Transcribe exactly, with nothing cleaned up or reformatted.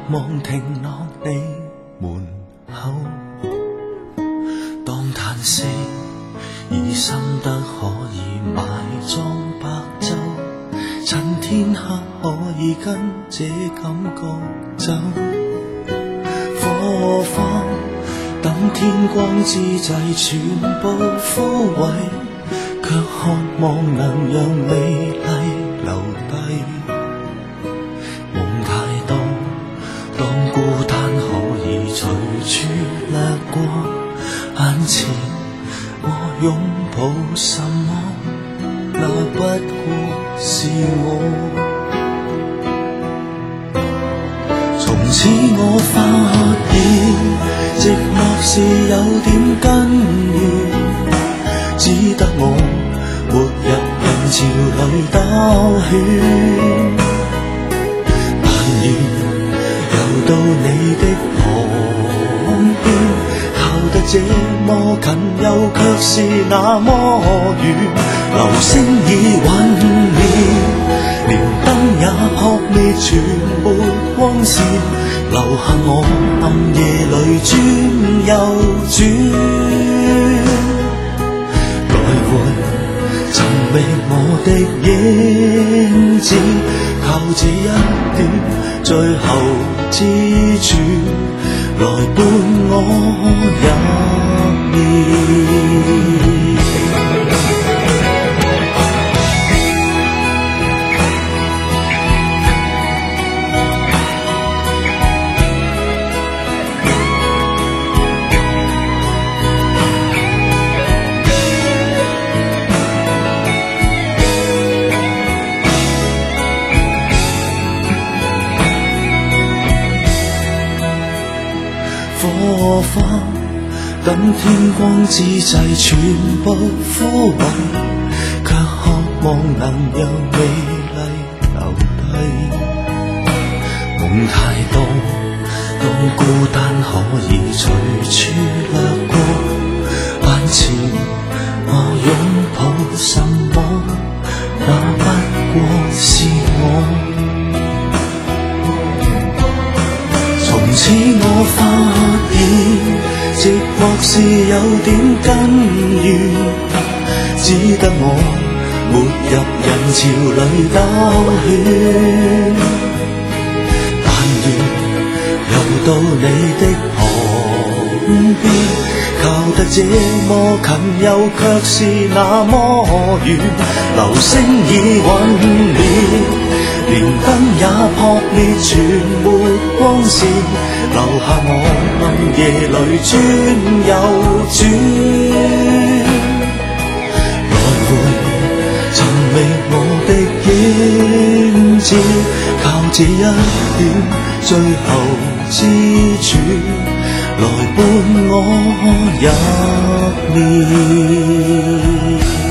望停落你門口，當嘆息已深得可以埋葬白晝，趁天黑可以跟這感覺走，火花等天光之際全部枯萎，卻渴望能讓美麗留低。夢太多，當孤單可以隨處掠過，眼前我擁抱什麼，那不過是我。從此我發現寂寞是有點根源，只得我沒入人潮裏兜圈，但願遊到你的旁邊，靠得這麼近又卻是那麼遠。流星已隕滅，連燈也撲滅，全沒光線，留下我暗夜裏轉又轉，來回尋覓我的影子，靠這一點最後支柱來伴我入眠。火花等天光之際全部枯萎，卻渴望能讓美麗留低。夢太多，當孤單可以隨處掠過，眼前我擁抱什麼，那不過是我。從此我發現寂寞是有點根源，只得我沒入人潮裏兜圈，但願遊到你的旁邊，靠得這麼近又卻是那麼遠。流星已隕滅，連燈也撲滅，全沒光線，留下我暗夜裏轉又轉，來回尋覓我的影子，靠這一點最後支柱來伴我入眠。